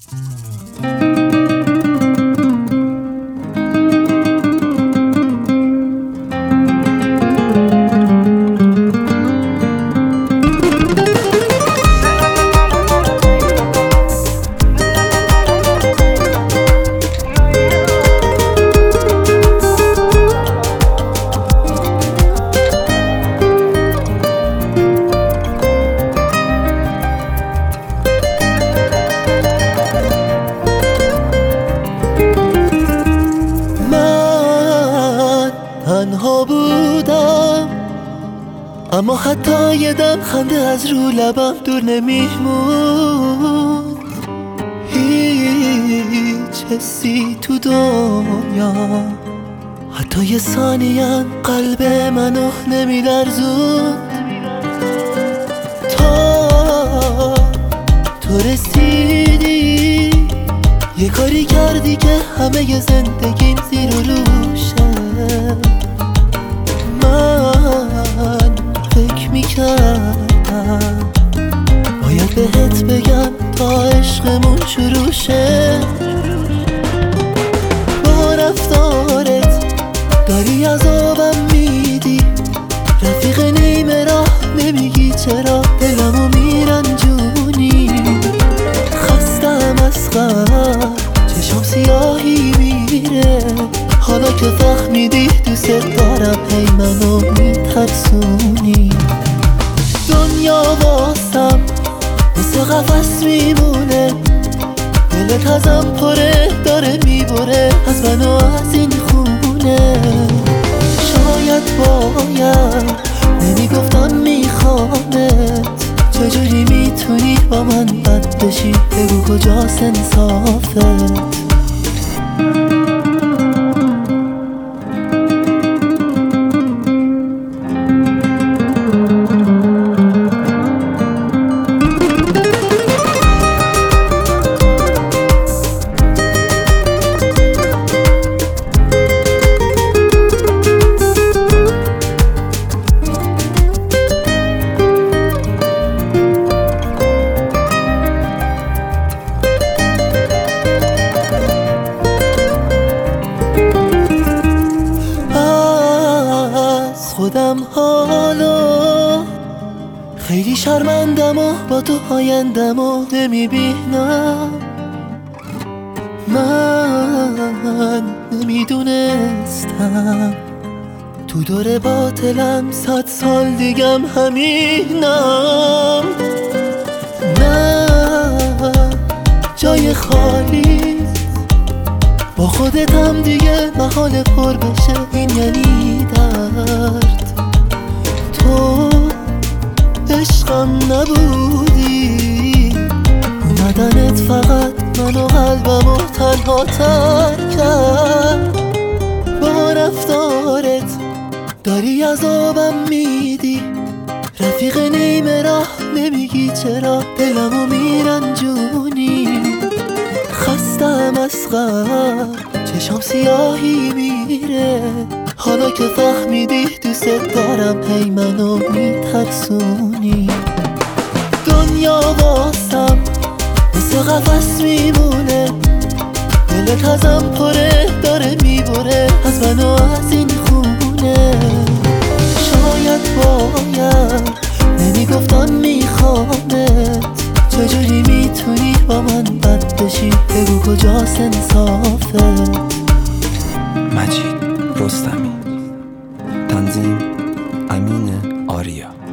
تنها بودم اما حتی یه دم خنده از رو لبم دور نمیموند. هیچ حسی تو دنیا حتی یه ثانیه قلب منو نمیلرزوند تا تو رسیدی. یه کاری کردی که همه ی زندگیم زیر و روشه. من فکر میکردم باید بهت بگم تا عشقمون شروع شه. با رفتارت داری عذابم میدی، رفیق نیمه راه نمیگی چرا دلمو میرنجونی. خستم از غم چشم سیاهی میره، حالا که فهمیدی دوست دارم هی منو میترسونی. دنیا واسم مثل قفس میمونه، دلت ازم پره داره میبره از منو از این خونه. شاید باید نمیگفتم میخوامت، چجوری میتونی با من بد بشی؟ بگو کجاست انصافت؟ خودم حالا خیلی شرمندم و با تو آیندم و نمیبینم. من نمیدونستم تو دور باطلم 100 سال دیگم همینم. نه جای خالی با خودتم دیگه محال پر بشه، این یعنی درد. تو عشقم نبودی، اومدنت فقط منو قلبمو تنها تر کرد. با رفتارت داری عذابم میدی، رفیق نیمه راه نمیگی چرا دلمو میرنجونی. خستم از غم چشم سیاهی میره، حالا که فهمیدی دوست دارم هی منو میترسونی. دنیا واسم مثل قفس میمونه، دلت ازم پره داره میبره از منو از این خونه. شاید باید نمیگفتم میخوامت، چجوری میتونی با من بد بشی؟ بگو کجاست انصافت؟ مجید رستمی، تنظیم امین آریا.